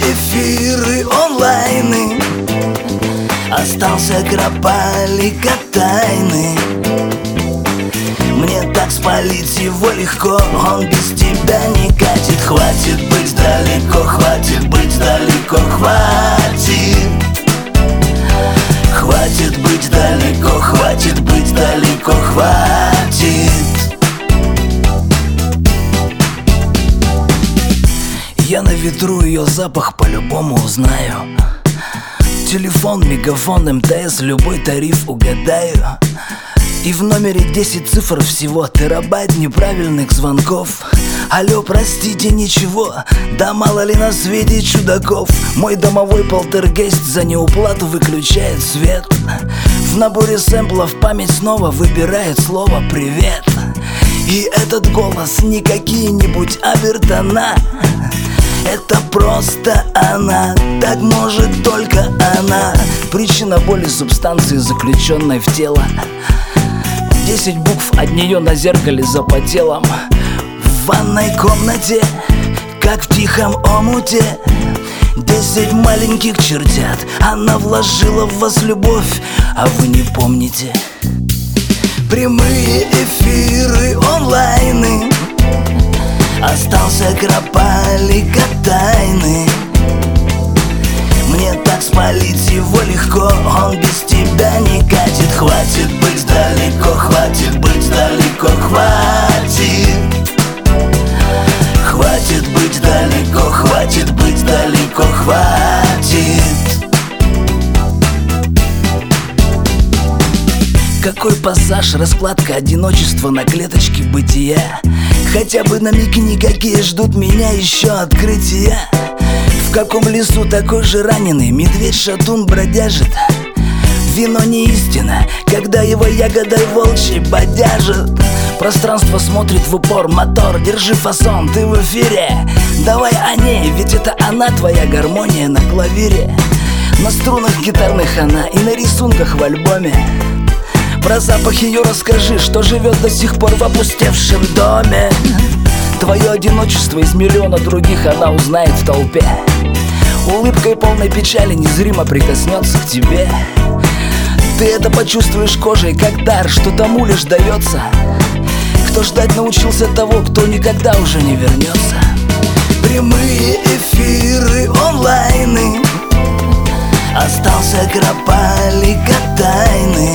эфиры, онлайны. Остался Кропалика тайны. Мне так спалить его легко, он без тебя не катит. Хватит быть далеко, хватит быть далеко, хватит. Хватит быть далеко, хватит быть далеко, хватит. Я на ветру, ее запах по-любому узнаю. Телефон, мегафон, МТС, любой тариф угадаю. И в номере 10 цифр всего, терабайт неправильных звонков. Алло, простите, ничего, да мало ли на свете чудаков. Мой домовой полтергейст за неуплату выключает свет. В наборе сэмплов память снова выбирает слово «привет». И этот голос не какие-нибудь обертона. Это просто она, так может только она. Причина боли субстанции, заключенной в тело. 10 букв от нее на зеркале запотелом. В ванной комнате, как в тихом омуте, 10 маленьких чертят. Она вложила в вас любовь, а вы не помните. Прямые эфиры, онлайны. Остался Кропалика тайны. Мне так спалить его легко, он без тебя не катит. Хватит быть далеко, хватит быть далеко, хватит. Хватит быть далеко, хватит быть далеко, хватит. Какой пассаж, раскладка одиночества на клеточке бытия. Хотя бы намекни, какие ждут меня еще открытия. В каком лесу такой же раненый медведь-шатун бродяжит? Вино не истина, когда его ягодой волчьей бодяжит. Пространство смотрит в упор, мотор, держи фасон, ты в эфире. Давай о ней, ведь это она, твоя гармония на клавире. На струнах гитарных она и на рисунках в альбоме. Про запах ее расскажи, что живет до сих пор в опустевшем доме. Твое одиночество из миллиона других она узнает в толпе. Улыбкой полной печали незримо прикоснется к тебе. Ты это почувствуешь кожей, как дар, что тому лишь дается. Кто ждать научился того, кто никогда уже не вернется. Прямые эфиры, онлайны. Остался Кропалика тайны.